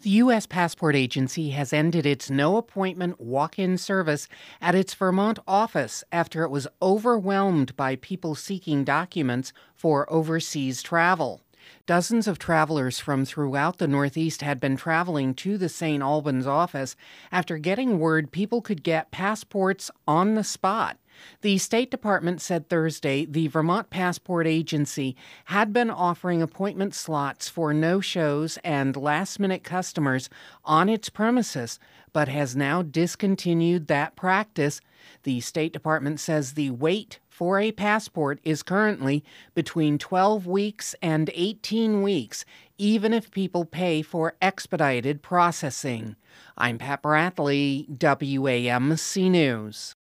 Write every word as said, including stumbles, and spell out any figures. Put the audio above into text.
The U S Passport Agency has ended its no-appointment walk-in service at its Vermont office after it was overwhelmed by people seeking documents for overseas travel. Dozens of travelers from throughout the Northeast had been traveling to the Saint Albans office after getting word people could get passports on the spot. The State Department said Thursday the Vermont Passport Agency had been offering appointment slots for no-shows and last-minute customers on its premises, but has now discontinued that practice. The State Department says the wait for a passport is currently between twelve weeks and eighteen weeks, even if people pay for expedited processing. I'm Pat Bradley, W A M C News.